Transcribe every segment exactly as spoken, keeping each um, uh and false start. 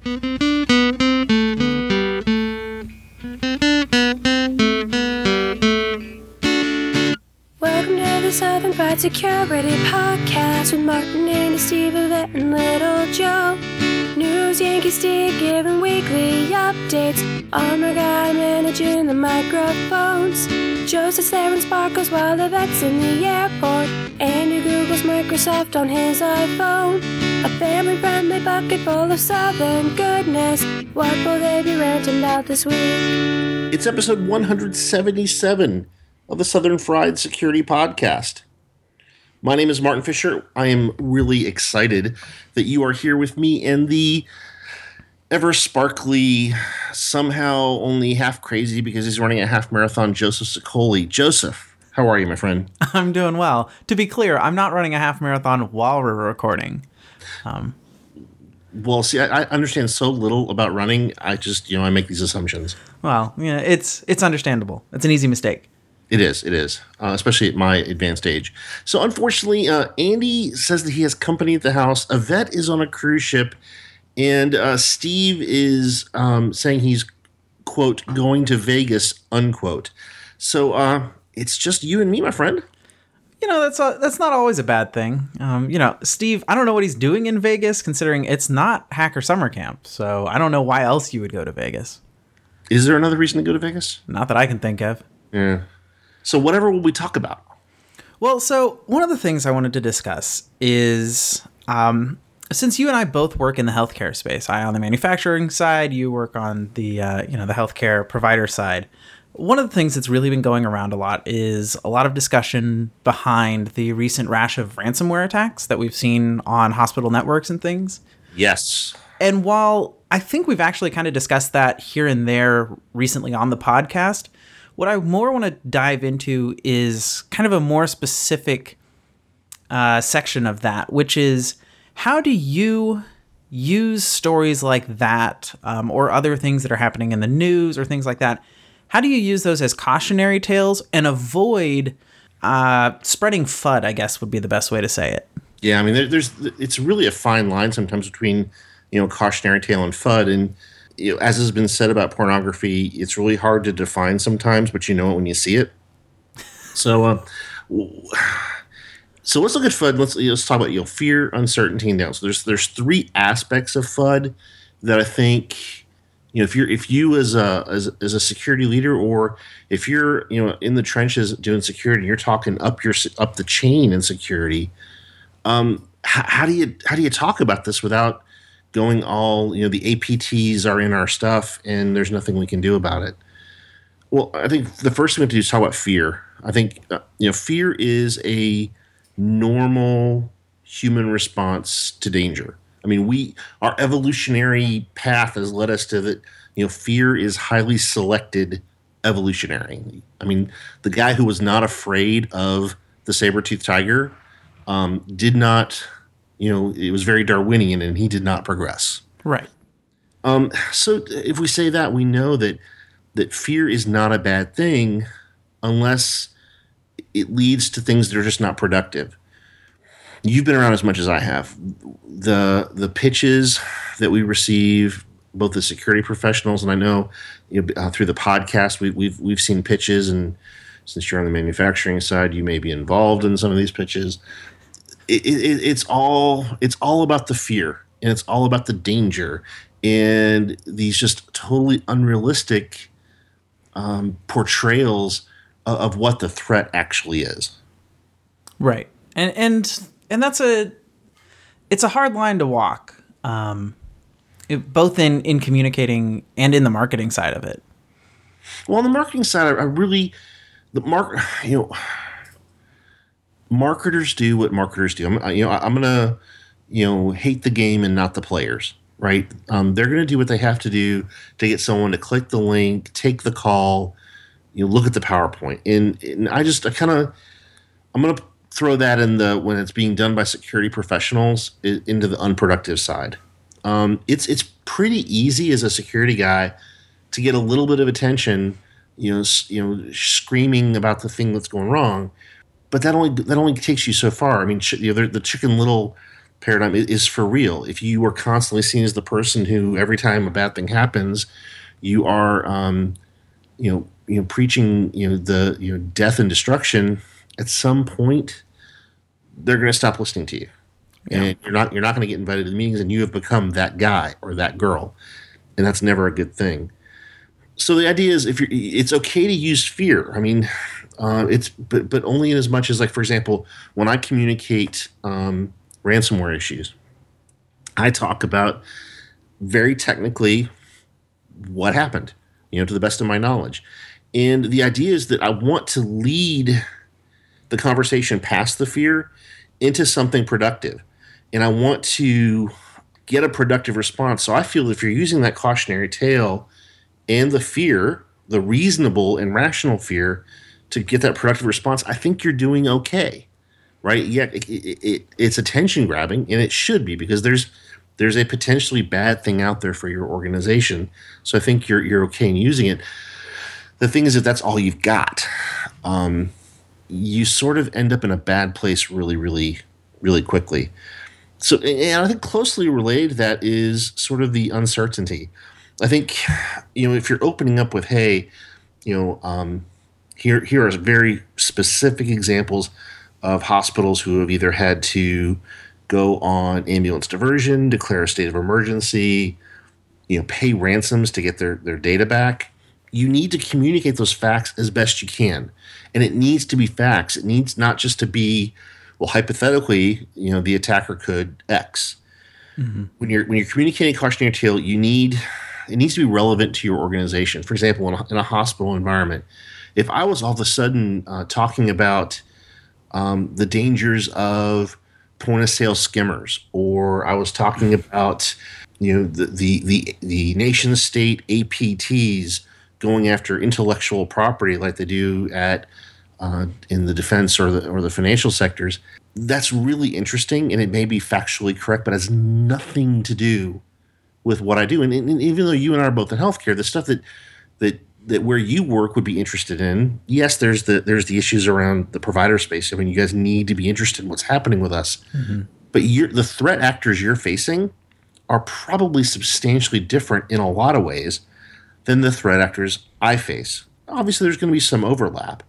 Welcome to the Southern Fried Security Podcast with Martin and Steve, Yvette, and Little Joe. News, Yankee Steve giving weekly updates. Armor Guy managing the microphones. Joe sits there and sparkles while Yvette's in the airport. Andy Googles Microsoft on his iPhone. A family-friendly bucket full of Southern goodness. What will they be ranting about this week? It's episode one seventy-seven of the Southern Fried Security Podcast. My name is Martin Fisher. I am really excited that you are here with me and the ever sparkly, somehow only half crazy because he's running a half marathon, Joseph Sicoli. Joseph, how are you, my friend? I'm doing well. To be clear, I'm not running a half marathon while we're recording. Um, well, see, I, I understand so little about running. I just, you know, I make these assumptions. Well, yeah, it's it's understandable. It's an easy mistake. It is, it is, uh, especially at my advanced age. So unfortunately, uh, Andy says that he has company at the house. Yvette is on a cruise ship, and uh, Steve is um, saying he's, quote, going to Vegas, unquote. So uh, it's just you and me, my friend. You know, that's a, that's not always a bad thing. Um, you know, Steve, I don't know what he's doing in Vegas, considering it's not Hacker Summer Camp. So I don't know why else you would go to Vegas. Is there another reason to go to Vegas? Not that I can think of. Yeah. So whatever will we talk about? Well, so one of the things I wanted to discuss is, um, since you and I both work in the healthcare space, I on the manufacturing side, you work on the uh, you know the healthcare provider side. One of the things that's really been going around a lot is a lot of discussion behind the recent rash of ransomware attacks that we've seen on hospital networks and things. Yes. And while I think we've actually kind of discussed that here and there recently on the podcast, what I more want to dive into is kind of a more specific uh, section of that, which is how do you use stories like that um, or other things that are happening in the news or things like that? How do you use those as cautionary tales and avoid uh, spreading F U D, I guess would be the best way to say it. Yeah, I mean, there, there's it's really a fine line sometimes between, you know, cautionary tale and F U D. And you know, as has been said about pornography, it's really hard to define sometimes, but you know it when you see it. So, uh, so let's look at F U D. Let's let's talk about you know fear, uncertainty, and doubt. So there's there's three aspects of F U D that I think you know if you're if you as a as, as a security leader, or if you're you know in the trenches doing security, and you're talking up your up the chain in security. Um, how, how do you how do you talk about this without going all, you know, the A P Ts are in our stuff and there's nothing we can do about it? Well, I think the first thing we have to do is talk about fear. I think, uh, you know, fear is a normal human response to danger. I mean, we, our evolutionary path has led us to that, you know, fear is highly selected evolutionary. I mean, the guy who was not afraid of the saber-toothed tiger um, did not, you know, it was very Darwinian, and he did not progress. Right. Um, so if we say that, we know that that fear is not a bad thing unless it leads to things that are just not productive. You've been around as much as I have. The the pitches that we receive, both the security professionals, and I know, you know uh, through the podcast, we, we've we've seen pitches, and since you're on the manufacturing side, you may be involved in some of these pitches. It, it, it's all it's all about the fear, and it's all about the danger, and these just totally unrealistic um, portrayals of, of what the threat actually is. Right, and and and that's a it's a hard line to walk, um, it, both in in communicating and in the marketing side of it. Well, on the marketing side, I, I really the mark you know. Marketers do what marketers do. I'm, you know, I'm gonna, you know, hate the game and not the players, right? Um, they're gonna do what they have to do to get someone to click the link, take the call, you know, look at the PowerPoint, and, and I just, I kind of, I'm gonna throw that in the when it's being done by security professionals into the unproductive side. Um, it's it's pretty easy as a security guy to get a little bit of attention, you know, you know, screaming about the thing that's going wrong. But that only that only takes you so far. I mean, you know, the Chicken Little paradigm is, is for real. If you are constantly seen as the person who every time a bad thing happens, you are, um, you know, you know, preaching, you know, the you know death and destruction, at some point, they're going to stop listening to you, yeah. and you're not you're not going to get invited to the meetings, and you have become that guy or that girl, and that's never a good thing. So the idea is, if you're, it's okay to use fear. I mean, uh, it's but but only in as much as, like, for example, when I communicate um, ransomware issues, I talk about very technically what happened, you know, to the best of my knowledge, and the idea is that I want to lead the conversation past the fear into something productive, and I want to get a productive response. So I feel if you're using that cautionary tale and the fear, the reasonable and rational fear, to get that productive response, I think you're doing okay, right? Yeah, it, it, it, it's attention grabbing, and it should be, because there's there's a potentially bad thing out there for your organization. So I think you're you're okay in using it. The thing is, if that's all you've got, um, you sort of end up in a bad place really, really, really quickly. So, and I think closely related to that is sort of the uncertainty. I think, you know, if you're opening up with, hey, you know, um, here here are very specific examples of hospitals who have either had to go on ambulance diversion, declare a state of emergency, you know, pay ransoms to get their, their data back. You need to communicate those facts as best you can. And it needs to be facts. It needs not just to be, well, hypothetically, you know, the attacker could X. Mm-hmm. When you're when you're communicating cautionary tale, you need it needs to be relevant to your organization. For example, in a, in a hospital environment, if I was all of a sudden uh, talking about um, the dangers of point of sale skimmers, or I was talking about, you know, the the the, the nation state A P Ts going after intellectual property like they do at uh, in the defense or the or the financial sectors, that's really interesting, and it may be factually correct, but has nothing to do with what I do. And, and even though you and I are both in healthcare, the stuff that that that where you work would be interested in, yes, there's the there's the issues around the provider space. I mean, you guys need to be interested in what's happening with us. Mm-hmm. But you're, the threat actors you're facing are probably substantially different in a lot of ways than the threat actors I face. Obviously, there's going to be some overlap.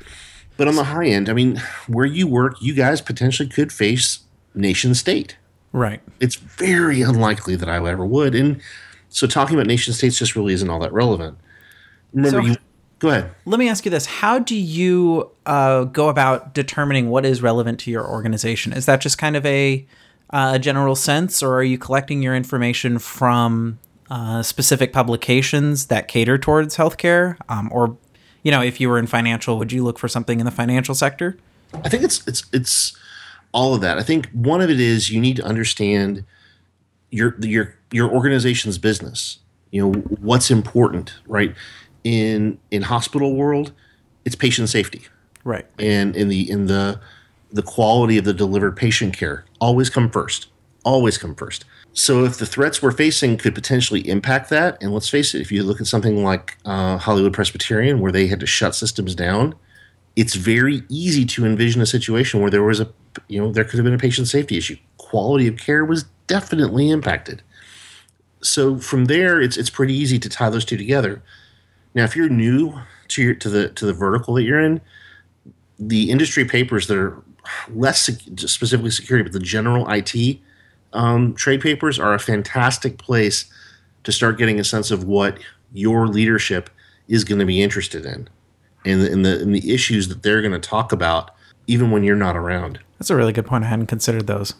But on the high end, I mean, where you work, you guys potentially could face nation state. Right. It's very unlikely that I ever would. And so talking about nation states just really isn't all that relevant. Remember, so, you go ahead. Let me ask you this. How do you uh, go about determining what is relevant to your organization? Is that just kind of a, uh, a general sense, or are you collecting your information from uh, specific publications that cater towards healthcare? Um, or, you know, if you were in financial, would you look for something in the financial sector? I think it's it's it's all of that. I think one of it is you need to understand your your your organization's business. You know, what's important, right? In in hospital world, it's patient safety, right? And in the in the the quality of the delivered patient care always come first, always come first. So if the threats we're facing could potentially impact that, and let's face it, if you look at something like uh, Hollywood Presbyterian, where they had to shut systems down, it's very easy to envision a situation where there was a, you know, there could have been a patient safety issue. Quality of care was definitely impacted. So from there, it's it's pretty easy to tie those two together. Now, if you're new to your to the to the vertical that you're in, the industry papers that are less sec- specifically security, but the general I T um, trade papers are a fantastic place to start getting a sense of what your leadership is going to be interested in, and the, and the and the issues that they're going to talk about, even when you're not around. That's a really good point. I hadn't considered those.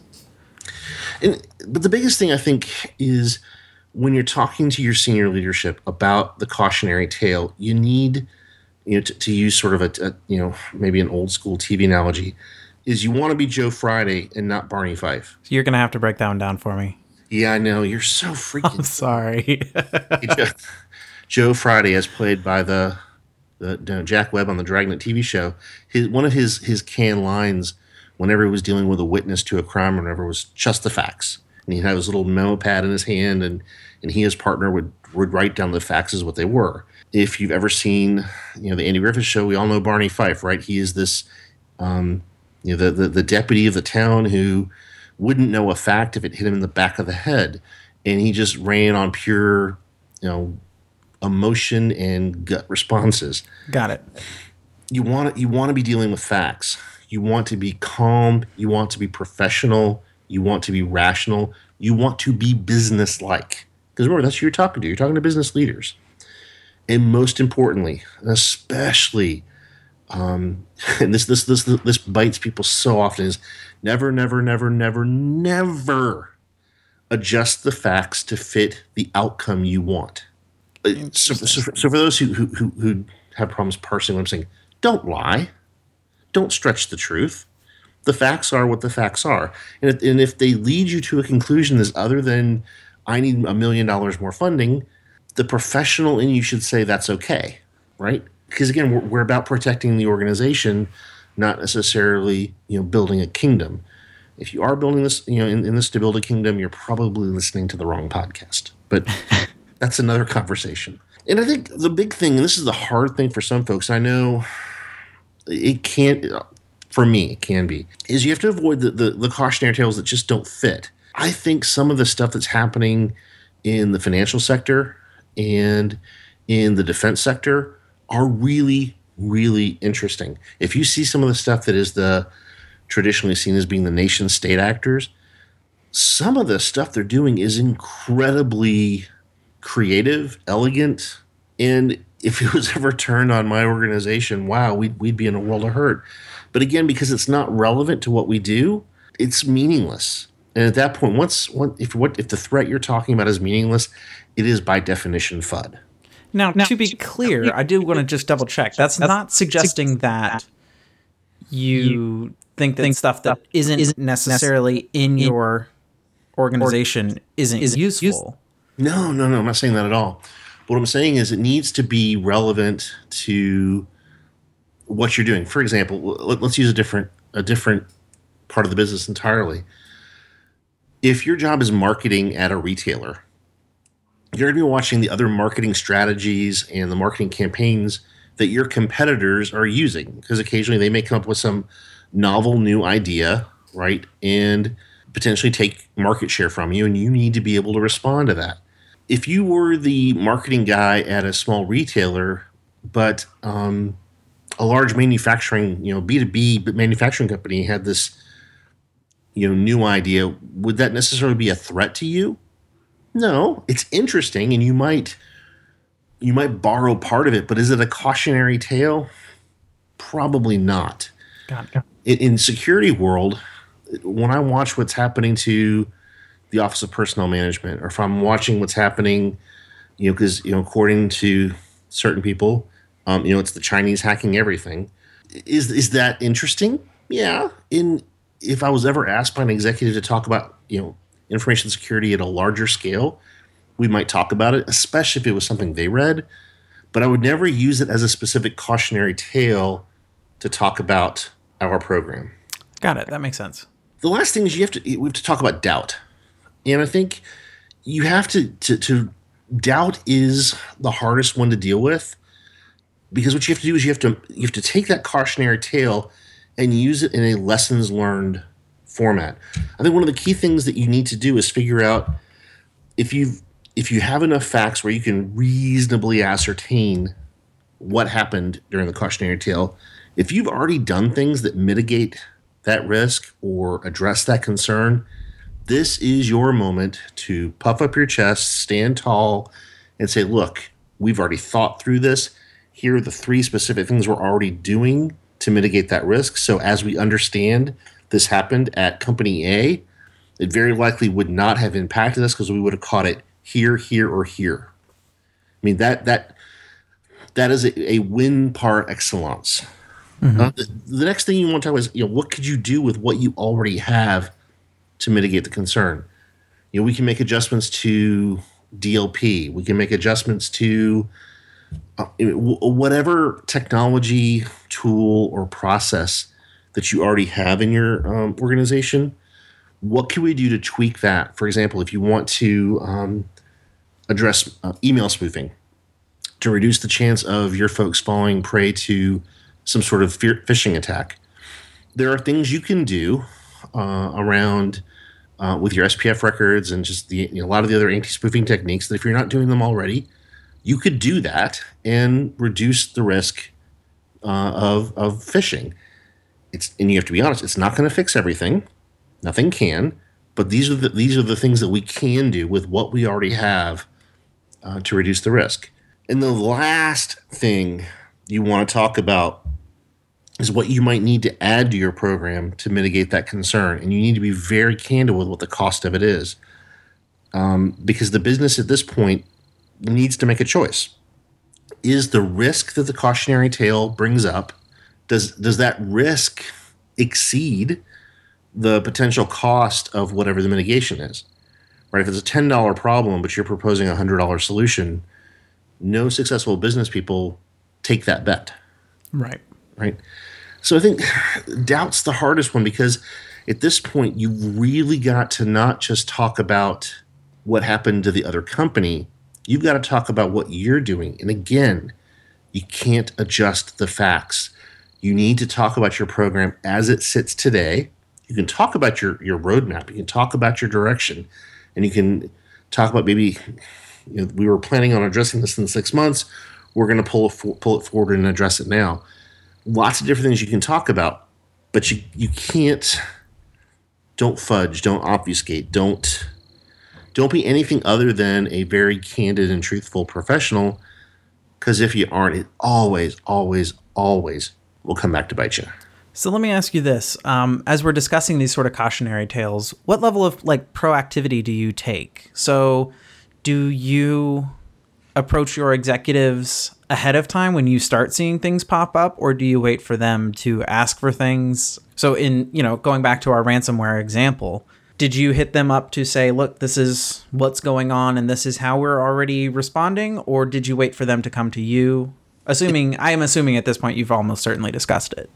And but the biggest thing I think is, when you're talking to your senior leadership about the cautionary tale, you need, you know, to, to use sort of a, a, you know, maybe an old school T V analogy, is you want to be Joe Friday and not Barney Fife. So you're going to have to break that one down for me. Yeah, I know. You're so freaking... I'm sorry. Joe, Joe Friday, as played by the, the you know, Jack Webb on the Dragnet T V show, his one of his, his canned lines whenever he was dealing with a witness to a crime or whatever was just the facts. And he'd have his little memo pad in his hand, and, and he, his partner, would, would write down the facts as what they were. If you've ever seen, you know, the Andy Griffith Show, we all know Barney Fife, right? He is this, um, you know, the, the, the deputy of the town who wouldn't know a fact if it hit him in the back of the head, and he just ran on pure, you know, emotion and gut responses. Got it. You want to, you want to be dealing with facts. You want to be calm. You want to be professional. You want to be rational. You want to be business-like. Because remember, that's who you're talking to. You're talking to business leaders. And most importantly, especially, um, and this this this this bites people so often, is never, never, never, never, never adjust the facts to fit the outcome you want. So, so, so for those who, who who have problems parsing what I'm saying, don't lie, don't stretch the truth. The facts are what the facts are, and if, and if they lead you to a conclusion that's other than I need a million dollars more funding, the professional in you should say that's okay, right? Because again, we're, we're about protecting the organization, not necessarily, you know, building a kingdom. If you are building this, you know, in, in this to build a kingdom, you're probably listening to the wrong podcast. But that's another conversation. And I think the big thing, and this is the hard thing for some folks, I know it can't, for me, it can be, is you have to avoid the, the, the cautionary tales that just don't fit. I think some of the stuff that's happening in the financial sector and in the defense sector are really, really interesting. If you see some of the stuff that is the traditionally seen as being the nation state actors, some of the stuff they're doing is incredibly creative, elegant, and if it was ever turned on my organization, wow, we'd, we'd be in a world of hurt. But again, because it's not relevant to what we do, it's meaningless. And at that point, once, once if what if the threat you're talking about is meaningless, it is by definition F U D. Now, now to be clear, I do want to just double check. That's, That's not suggesting that you think that stuff that isn't, isn't necessarily in your organization isn't, isn't useful. useful. No, no, no. I'm not saying that at all. What I'm saying is it needs to be relevant to what you're doing. For example, let's use a different a different part of the business entirely. If your job is marketing at a retailer, you're going to be watching the other marketing strategies and the marketing campaigns that your competitors are using, because occasionally they may come up with some novel new idea, right, and potentially take market share from you, and you need to be able to respond to that. If you were the marketing guy at a small retailer, but um, a large manufacturing, you know, B two B manufacturing company had this, you know, new idea, would that necessarily be a threat to you? No, it's interesting, and you might you might borrow part of it, but is it a cautionary tale? Probably not. Got it. In, in security world, when I watch what's happening to the Office of Personnel Management, or if I'm watching what's happening, you know, because, you know, according to certain people, um, you know, it's the Chinese hacking everything. Is is that interesting? Yeah. In if I was ever asked by an executive to talk about, you know, information security at a larger scale, we might talk about it, especially if it was something they read. But I would never use it as a specific cautionary tale to talk about our program. Got it. That makes sense. The last thing is you have to we have to talk about doubt. And I think you have to, to, to doubt is the hardest one to deal with, because what you have to do is you have to you have to take that cautionary tale and use it in a lessons learned format. I think one of the key things that you need to do is figure out if you if you have enough facts where you can reasonably ascertain what happened during the cautionary tale. If you've already done things that mitigate that risk or address that concern, this is your moment to puff up your chest, stand tall, and say, look, we've already thought through this. Here are the three specific things we're already doing to mitigate that risk. So as we understand this happened at company A, it very likely would not have impacted us because we would have caught it here, here, or here. I mean, that that that is a, a win par excellence. Mm-hmm. Uh, the, the next thing you want to talk about is, you know, what could you do with what you already have to mitigate the concern? You know, we can make adjustments to D L P. We can make adjustments to uh, whatever technology, tool, or process that you already have in your um, organization. What can we do to tweak that? For example, if you want to um, address uh, email spoofing to reduce the chance of your folks falling prey to some sort of fear, phishing attack, there are things you can do uh, around uh, with your S P F records and just the you know, a lot of the other anti-spoofing techniques, that if you're not doing them already, you could do that and reduce the risk uh, of of phishing. It's and you have to be honest, it's not going to fix everything. Nothing can, but these are the these are the things that we can do with what we already have uh, to reduce the risk. And the last thing you want to talk about is what you might need to add to your program to mitigate that concern. And you need to be very candid with what the cost of it is. Um, because the business at this point needs to make a choice. Is the risk that the cautionary tale brings up, does does that risk exceed the potential cost of whatever the mitigation is? Right? If it's a ten dollars problem, but you're proposing a one hundred dollars solution, no successful business people take that bet. Right. Right. So I think doubt's the hardest one, because at this point you've really got to not just talk about what happened to the other company. You've got to talk about what you're doing. And again, you can't adjust the facts. You need to talk about your program as it sits today. You can talk about your, your roadmap. You can talk about your direction. And you can talk about maybe, you know, we were planning on addressing this in six months. We're going to pull it, pull it forward and address it now. Lots of different things you can talk about, but you, you can't, don't fudge, don't obfuscate, don't, don't be anything other than a very candid and truthful professional, because if you aren't, it always, always, always will come back to bite you. So let me ask you this. Um, as we're discussing these sort of cautionary tales, what level of like proactivity do you take? So do you approach your executives ahead of time when you start seeing things pop up, or do you wait for them to ask for things? So in, you know, going back to our ransomware example, did you hit them up to say, look, this is what's going on and this is how we're already responding? Or did you wait for them to come to you? Assuming, I am assuming at this point you've almost certainly discussed it.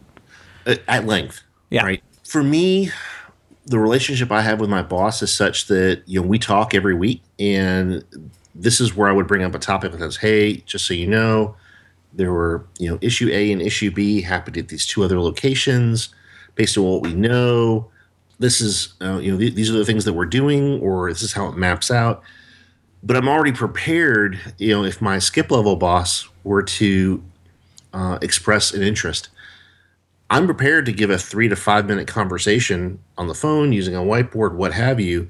At length. Yeah. Right. For me, the relationship I have with my boss is such that, you know, we talk every week, and this is where I would bring up a topic that says, hey, just so you know, there were, you know, issue A and issue B happened at these two other locations. Based on what we know, this is, uh, you know, th- these are the things that we're doing, or this is how it maps out. But I'm already prepared, you know, if my skip level boss were to uh, express an interest, I'm prepared to give a three to five minute conversation on the phone using a whiteboard, what have you,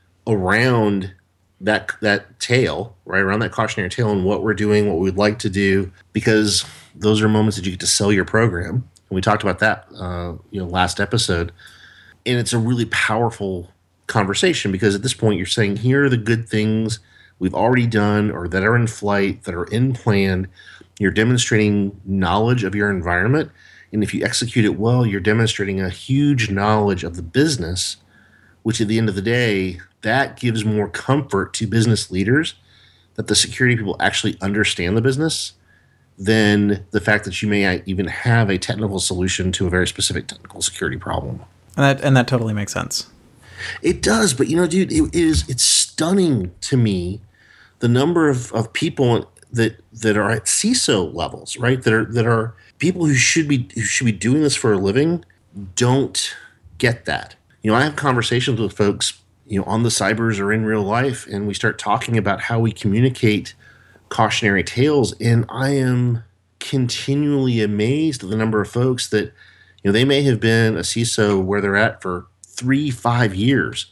around that that tale, right, around that cautionary tale and what we're doing, what we'd like to do, because those are moments that you get to sell your program. And we talked about that, uh, you know, last episode. And it's a really powerful conversation, because at this point you're saying, here are the good things we've already done or that are in flight, that are in plan. You're demonstrating knowledge of your environment. And if you execute it well, you're demonstrating a huge knowledge of the business, which at the end of the day, that gives more comfort to business leaders that the security people actually understand the business than the fact that you may even have a technical solution to a very specific technical security problem. And that, and that totally makes sense. It does, but you know, dude, it is it's stunning to me the number of, of people that that are at C I S O levels, right? That are that are people who should be who should be doing this for a living, don't get that. You know, I have conversations with folks, you know, on the cybers or in real life, and we start talking about how we communicate cautionary tales, and I am continually amazed at the number of folks that, you know, they may have been a C I S O where they're at for three, five years,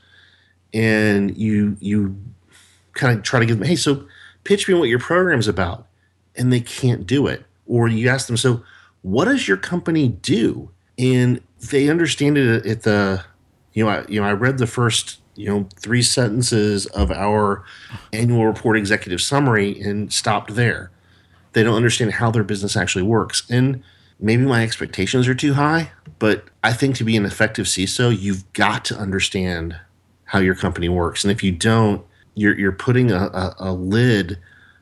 and you you kind of try to give them, hey, so pitch me what your program's about, and they can't do it. Or you ask them, so what does your company do? And they understand it at the, you know, I, you know, I read the first, you know, three sentences of our annual report executive summary and stopped there. They don't understand how their business actually works. And maybe my expectations are too high, but I think to be an effective C I S O, you've got to understand how your company works. And if you don't, you're you're putting a, a, a lid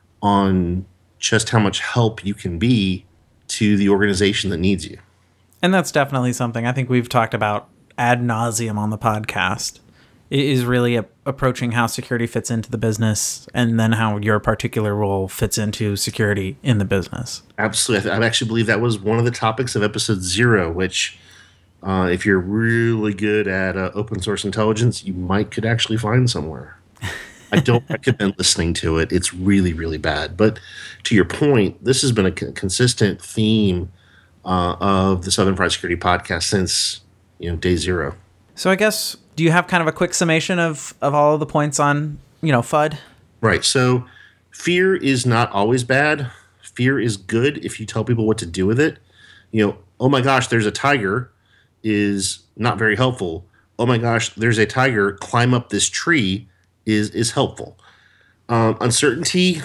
on just how much help you can be to the organization that needs you. And that's definitely something I think we've talked about ad nauseum on the podcast. It is really a, approaching how security fits into the business, and then how your particular role fits into security in the business. Absolutely. I actually believe that was one of the topics of episode zero, which Uh, if you're really good at uh, open source intelligence, you might could actually find somewhere. I don't recommend listening to it. It's really, really bad. But to your point, this has been a c- consistent theme uh, of the Southern Fried Security podcast since, you know, day zero. So I guess, do you have kind of a quick summation of, of all of the points on, you know, F U D? Right. So fear is not always bad. Fear is good if you tell people what to do with it. You know, oh my gosh, there's a tiger is not very helpful. Oh my gosh, there's a tiger, climb up this tree is is helpful. Um, uncertainty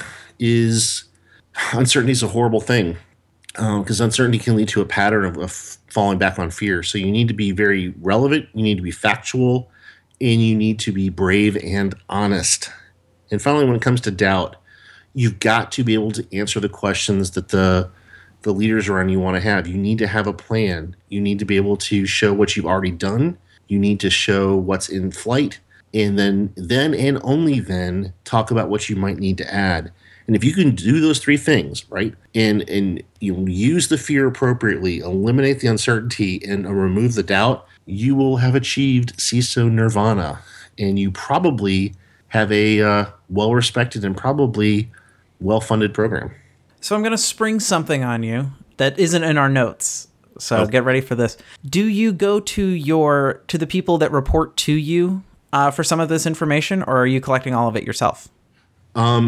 is uncertainty is a horrible thing because um, uncertainty can lead to a pattern of, of falling back on fear. So you need to be very relevant, you need to be factual, and you need to be brave and honest. And finally, when it comes to doubt, you've got to be able to answer the questions that the the leaders around you want to have. You need to have a plan. You need to be able to show what you've already done. You need to show what's in flight. And then, then and only then, talk about what you might need to add. And if you can do those three things, right, and and you use the fear appropriately, eliminate the uncertainty, and uh, remove the doubt, you will have achieved C I S O nirvana. And you probably have a uh, well-respected and probably well-funded program. So I'm going to spring something on you that isn't in our notes. So Okay. Get ready for this. Do you go to your to the people that report to you uh, for some of this information, or are you collecting all of it yourself? Um,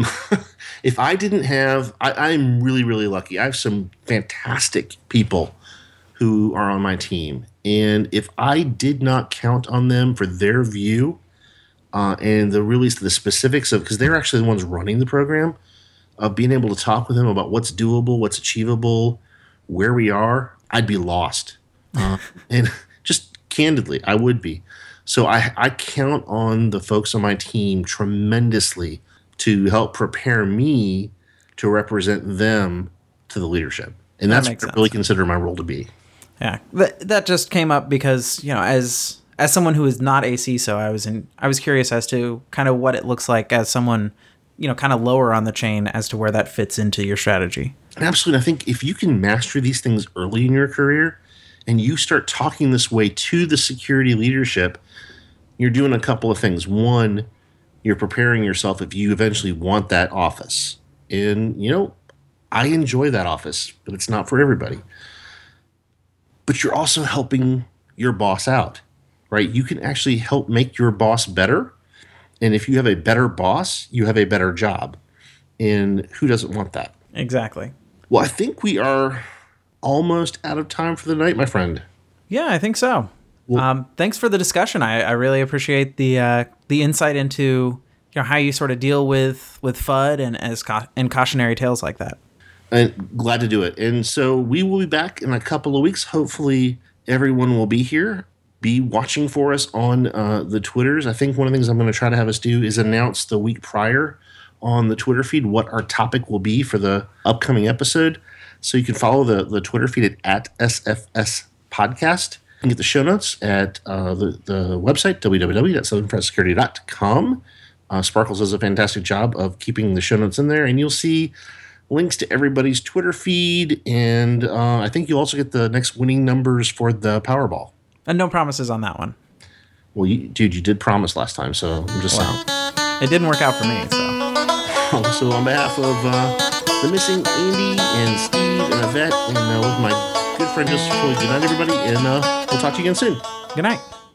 if I didn't have, I, I'm really, really lucky. I have some fantastic people who are on my team. And if I did not count on them for their view uh, and the really the specifics of, because they're actually the ones running the program, of being able to talk with them about what's doable, what's achievable, where we are, I'd be lost. Uh, and just candidly, I would be. So I, I count on the folks on my team tremendously to help prepare me to represent them to the leadership. And That that's makes what I sense. really consider my role to be. Yeah, that that just came up because, you know, as as someone who is not a C I S O, I was in I was curious as to kind of what it looks like as someone, you know, kind of lower on the chain as to where that fits into your strategy. And absolutely, I think if you can master these things early in your career and you start talking this way to the security leadership, you're doing a couple of things. One, you're preparing yourself if you eventually want that office. And, you know, I enjoy that office, but it's not for everybody. But you're also helping your boss out, right? You can actually help make your boss better. And if you have a better boss, you have a better job. And who doesn't want that? Exactly. Well, I think we are almost out of time for the night, my friend. Yeah, I think so. Well- um, thanks for the discussion. I, I really appreciate the uh, the insight into, you know, how you sort of deal with with F U D and as ca- and cautionary tales like that. And glad to do it. And so we will be back in a couple of weeks. Hopefully, everyone will be here. Be watching for us on uh, the Twitters. I think one of the things I'm going to try to have us do is announce the week prior on the Twitter feed what our topic will be for the upcoming episode. So you can follow the, the Twitter feed at, at S F S Podcast. You can get the show notes at uh, the, the website, w w w dot southern fried security dot com. Uh, Sparkles does a fantastic job of keeping the show notes in there, and you'll see links to everybody's Twitter feed, and uh, I think you'll also get the next winning numbers for the Powerball. And no promises on that one. Well, you, dude, you did promise last time, so I'm just Well, it didn't work out for me, so. saying. So on behalf of uh, the missing Andy and Steve and Yvette, and uh, with my good friend Joseph Floyd, good night, everybody, and uh, we'll talk to you again soon. Good night.